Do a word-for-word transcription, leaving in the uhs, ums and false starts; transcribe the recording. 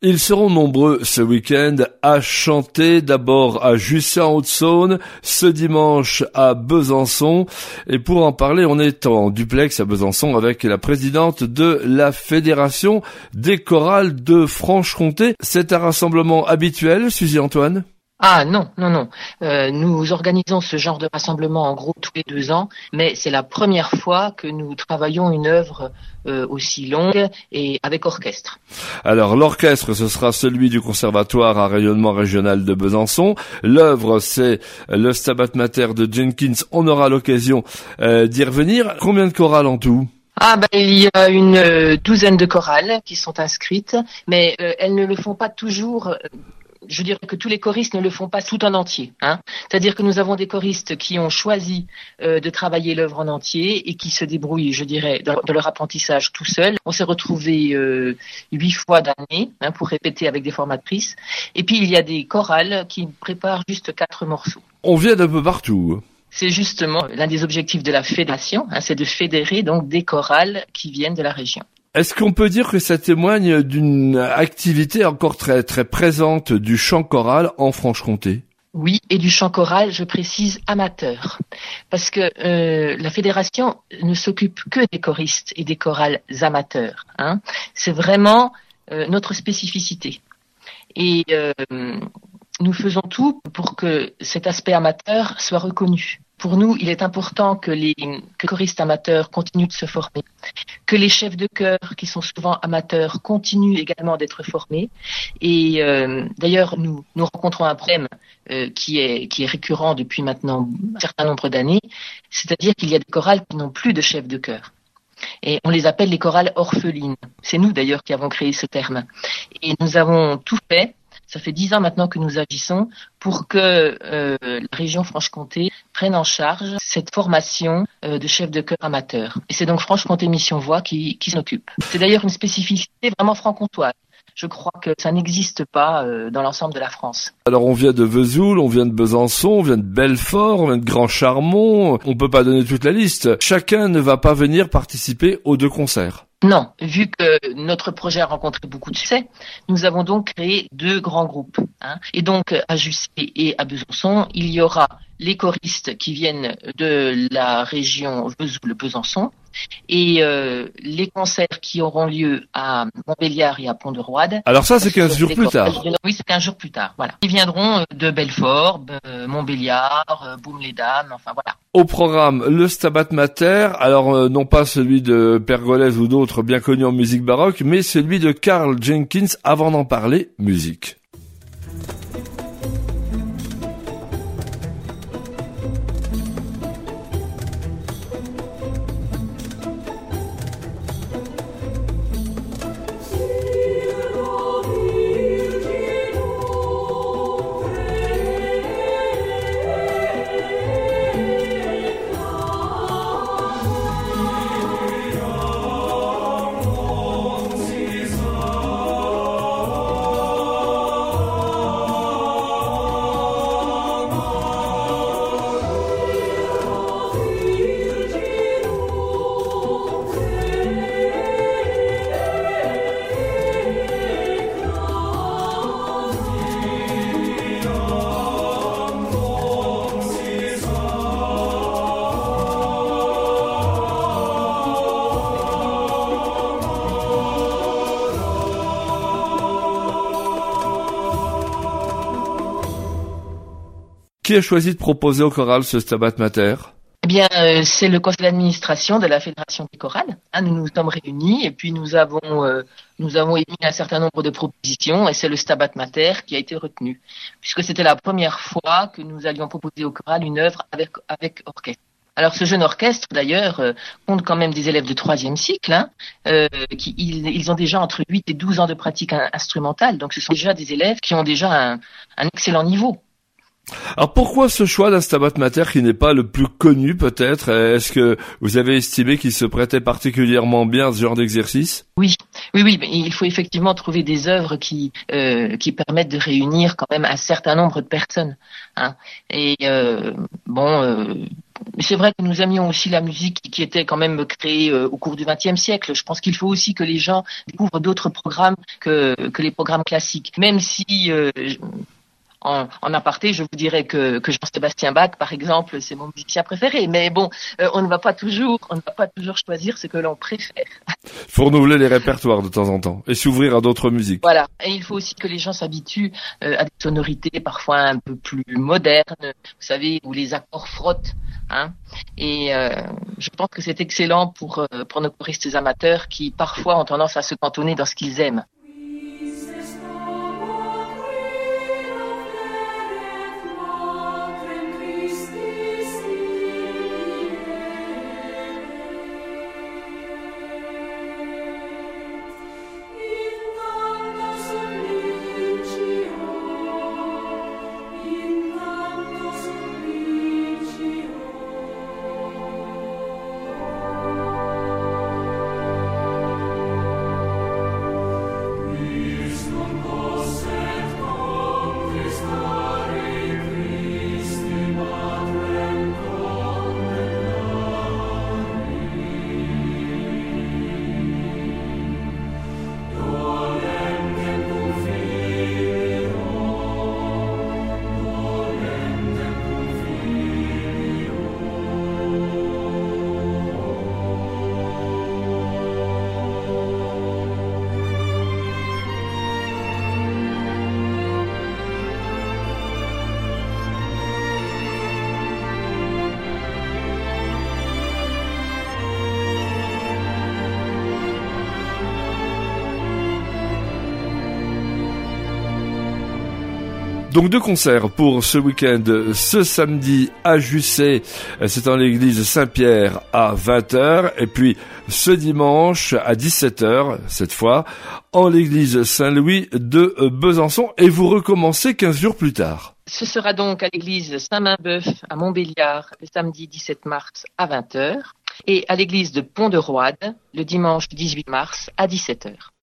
Ils seront nombreux ce week-end à chanter, d'abord à Jussey en Haute-Saône, ce dimanche à Besançon. Et pour en parler, on est en duplex à Besançon avec la présidente de la Fédération des chorales de Franche-Comté. C'est un rassemblement habituel, Suzy Antoine ? Ah non, non, non. Euh, nous organisons ce genre de rassemblement en groupe tous les deux ans, mais c'est la première fois que nous travaillons une œuvre euh, aussi longue et avec orchestre. Alors l'orchestre, ce sera celui du Conservatoire à rayonnement régional de Besançon. L'œuvre, c'est le Stabat Mater de Jenkins. On aura l'occasion euh, d'y revenir. Combien de chorales en tout ? Ah ben il y a une euh, douzaine de chorales qui sont inscrites, mais euh, elles ne le font pas toujours... Euh, Je dirais que tous les choristes ne le font pas tout en entier. Hein. C'est-à-dire que nous avons des choristes qui ont choisi euh, de travailler l'œuvre en entier et qui se débrouillent, je dirais, dans, dans leur apprentissage tout seuls. On s'est retrouvés euh, huit fois d'année hein, pour répéter avec des formatrices. Et puis il y a des chorales qui préparent juste quatre morceaux. On vient d'un peu partout. C'est justement l'un des objectifs de la fédération, hein, c'est de fédérer donc des chorales qui viennent de la région. Est-ce qu'on peut dire que ça témoigne d'une activité encore très très présente du chant choral en Franche-Comté ? Oui, et du chant choral, je précise amateur, parce que euh, la fédération ne s'occupe que des choristes et des chorales amateurs. Hein. C'est vraiment euh, notre spécificité. Et euh, nous faisons tout pour que cet aspect amateur soit reconnu. Pour nous, il est important que les que choristes amateurs continuent de se former, que les chefs de chœur, qui sont souvent amateurs, continuent également d'être formés. Et euh, d'ailleurs, nous nous rencontrons un problème euh, qui est qui est récurrent depuis maintenant un certain nombre d'années, c'est-à-dire qu'il y a des chorales qui n'ont plus de chefs de chœur. Et on les appelle les chorales orphelines. C'est nous d'ailleurs qui avons créé ce terme. Et nous avons tout fait. Ça fait dix ans maintenant que nous agissons pour que euh, la région Franche-Comté prenne en charge cette formation euh, de chefs de chœur amateurs. Et c'est donc Franche-Comté Mission Voix qui, qui s'en occupe. C'est d'ailleurs une spécificité vraiment franc-comtoise. Je crois que ça n'existe pas euh, dans l'ensemble de la France. Alors on vient de Vesoul, on vient de Besançon, on vient de Belfort, on vient de Grand Charmont. On peut pas donner toute la liste. Chacun ne va pas venir participer aux deux concerts. Non, vu que notre projet a rencontré beaucoup de succès, nous avons donc créé deux grands groupes. Hein. Et donc, à Jussey et à Besançon, il y aura les choristes qui viennent de la région Vesoul-Besançon et euh, les concerts qui auront lieu à Montbéliard et à Pont-de-Roide. Alors ça, c'est quinze jours plus tard. Oui, c'est quinze jours plus tard, voilà. Ils viendront de Belfort, de Montbéliard, Baume-les-Dames, enfin voilà. Au programme, le Stabat Mater, alors euh, non pas celui de Pergolèse ou d'autres bien connus en musique baroque, mais celui de Karl Jenkins. Avant d'en parler, musique. Qui a choisi de proposer au choral ce Stabat Mater ? Eh bien, euh, c'est le conseil d'administration de la Fédération des chorales. Hein, nous nous sommes réunis et puis nous avons euh, nous avons émis un certain nombre de propositions et c'est le Stabat Mater qui a été retenu, puisque c'était la première fois que nous allions proposer au choral une œuvre avec avec orchestre. Alors ce jeune orchestre, d'ailleurs, euh, compte quand même des élèves de troisième cycle, hein, euh, qui ils, ils ont déjà entre huit et douze ans de pratique instrumentale, donc ce sont déjà des élèves qui ont déjà un, un excellent niveau. Alors pourquoi ce choix d'un Stabat Mater qui n'est pas le plus connu peut-être ? Est-ce que vous avez estimé qu'il se prêtait particulièrement bien à ce genre d'exercice ? Oui, oui, oui. Mais il faut effectivement trouver des œuvres qui euh, qui permettent de réunir quand même un certain nombre de personnes. Hein. Et euh, bon, euh, mais c'est vrai que nous aimions aussi la musique qui était quand même créée euh, au cours du vingtième siècle. Je pense qu'il faut aussi que les gens découvrent d'autres programmes que, que les programmes classiques. Même si, euh, en, en aparté, je vous dirais que, que Jean-Sébastien Bach, par exemple, c'est mon musicien préféré. Mais bon, euh, on ne va pas toujours, on ne va pas toujours choisir ce que l'on préfère. Il faut renouveler les répertoires de temps en temps et s'ouvrir à d'autres musiques. Voilà. Et il faut aussi que les gens s'habituent euh, à des sonorités parfois un peu plus modernes, vous savez, où les accords frottent. Hein. Et euh, je pense que c'est excellent pour, euh, pour nos choristes amateurs qui parfois ont tendance à se cantonner dans ce qu'ils aiment. Donc deux concerts pour ce week-end. Ce samedi à Jussey, c'est en l'église Saint-Pierre à vingt heures. Et puis ce dimanche à dix-sept heures, cette fois, en l'église Saint-Louis de Besançon. Et vous recommencez quinze jours plus tard. Ce sera donc à l'église Saint-Main-Bœuf à Montbéliard le samedi dix-sept mars à vingt heures et à l'église de Pont-de-Roide le dimanche dix-huit mars à dix-sept heures.